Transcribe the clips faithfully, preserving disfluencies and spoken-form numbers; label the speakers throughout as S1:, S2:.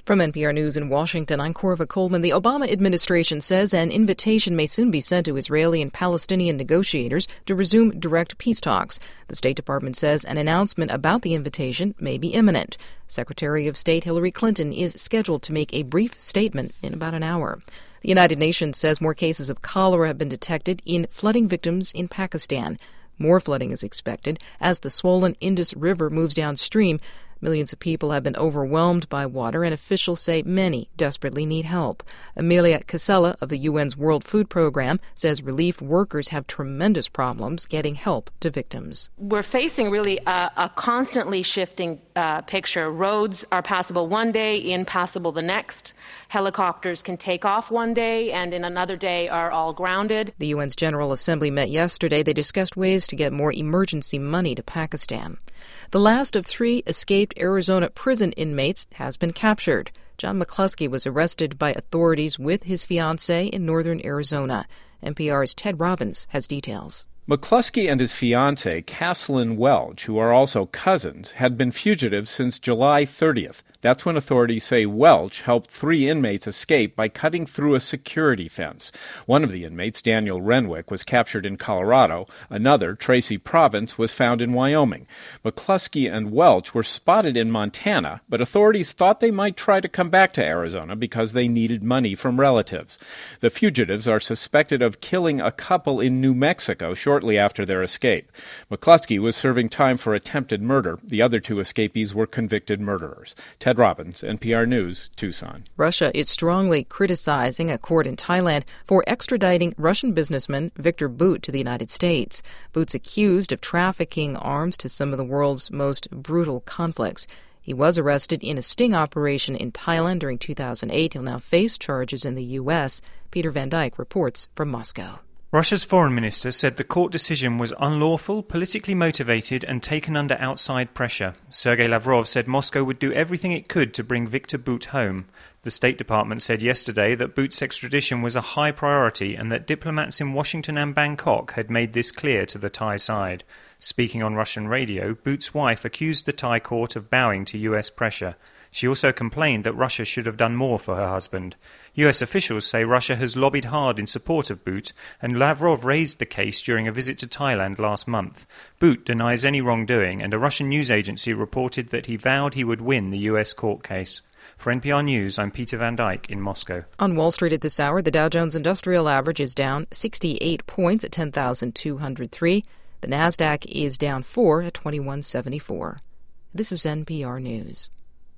S1: From N P R News in Washington, I'm Corva Coleman. The Obama administration says an invitation may soon be sent to Israeli and Palestinian negotiators to resume direct peace talks. The State Department says an announcement about the invitation may be imminent. Secretary of State Hillary Clinton is scheduled to make a brief statement in about an hour. The United Nations says more cases of cholera have been detected in flooding victims in Pakistan. More flooding is expected as the swollen Indus River moves downstream. Millions of people have been overwhelmed by water, and officials say many desperately need help. Amelia Casella of the U N's World Food Program says relief workers have tremendous problems getting help to victims.
S2: We're facing really a, a constantly shifting uh, picture. Roads are passable one day, impassable the next. Helicopters can take off one day and in another day are all grounded.
S1: The U N's General Assembly met yesterday. They discussed ways to get more emergency money to Pakistan. The last of three escaped Arizona prison inmates has been captured. John McCluskey was arrested by authorities with his fiancée in northern Arizona. N P R's Ted Robbins has details.
S3: McCluskey and his fiancée, Caslyn Welch, who are also cousins, had been fugitives since July thirtieth. That's when authorities say Welch helped three inmates escape by cutting through a security fence. One of the inmates, Daniel Renwick, was captured in Colorado. Another, Tracy Province, was found in Wyoming. McCluskey and Welch were spotted in Montana, but authorities thought they might try to come back to Arizona because they needed money from relatives. The fugitives are suspected of killing a couple in New Mexico shortly after their escape. McCluskey was serving time for attempted murder. The other two escapees were convicted murderers. Ted Robbins, N P R News, Tucson.
S1: Russia is strongly criticizing a court in Thailand for extraditing Russian businessman Viktor Bout to the United States. Bout's accused of trafficking arms to some of the world's most brutal conflicts. He was arrested in a sting operation in Thailand during two thousand eight. He'll now face charges in the U S. Peter Van Dyke reports from Moscow.
S4: Russia's foreign minister said the court decision was unlawful, politically motivated and taken under outside pressure. Sergei Lavrov said Moscow would do everything it could to bring Viktor Bout home. The State Department said yesterday that Bout's extradition was a high priority and that diplomats in Washington and Bangkok had made this clear to the Thai side. Speaking on Russian radio, Bout's wife accused the Thai court of bowing to U S pressure. She also complained that Russia should have done more for her husband. U S officials say Russia has lobbied hard in support of Bout, and Lavrov raised the case during a visit to Thailand last month. Bout denies any wrongdoing, and a Russian news agency reported that he vowed he would win the U S court case. For N P R News, I'm Peter Van Dyke in Moscow.
S1: On Wall Street at this hour, the Dow Jones Industrial Average is down sixty-eight points at ten thousand two hundred three. The Nasdaq is down four at twenty-one seventy-four. This is N P R News.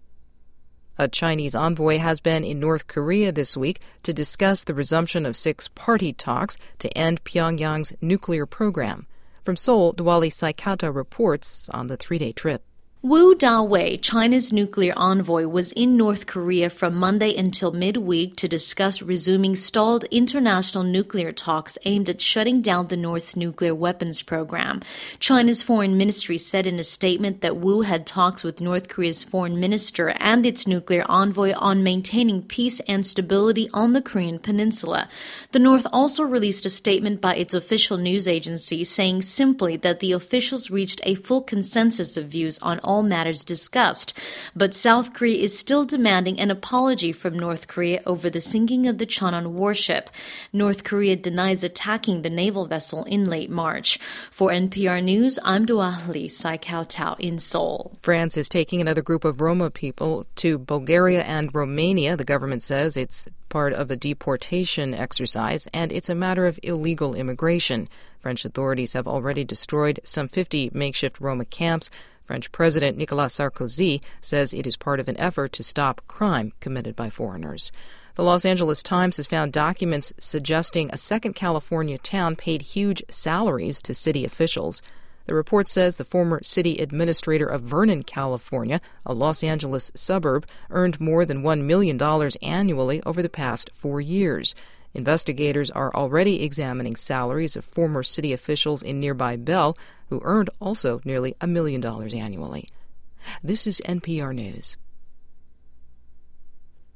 S1: A Chinese envoy has been in North Korea this week to discuss the resumption of six-party talks to end Pyongyang's nuclear program. From Seoul, Diwali Saikata reports on the three-day trip.
S5: Wu Dawei, China's nuclear envoy, was in North Korea from Monday until midweek to discuss resuming stalled international nuclear talks aimed at shutting down the North's nuclear weapons program. China's foreign ministry said in a statement that Wu had talks with North Korea's foreign minister and its nuclear envoy on maintaining peace and stability on the Korean peninsula. The North also released a statement by its official news agency saying simply that the officials reached a full consensus of views on all matters discussed. But South Korea is still demanding an apology from North Korea over the sinking of the Cheonan warship. North Korea denies attacking the naval vessel in late March. For N P R News, I'm Diwali Saikata in Seoul.
S1: France is taking another group of Roma people to Bulgaria and Romania. The government says it's part of a deportation exercise, and it's a matter of illegal immigration. French authorities have already destroyed some fifty makeshift Roma camps. French President Nicolas Sarkozy says it is part of an effort to stop crime committed by foreigners. The Los Angeles Times has found documents suggesting a second California town paid huge salaries to city officials. The report says the former city administrator of Vernon, California, a Los Angeles suburb, earned more than one million dollars annually over the past four years. Investigators are already examining salaries of former city officials in nearby Bell, who earned also nearly a million dollars annually. This is N P R News.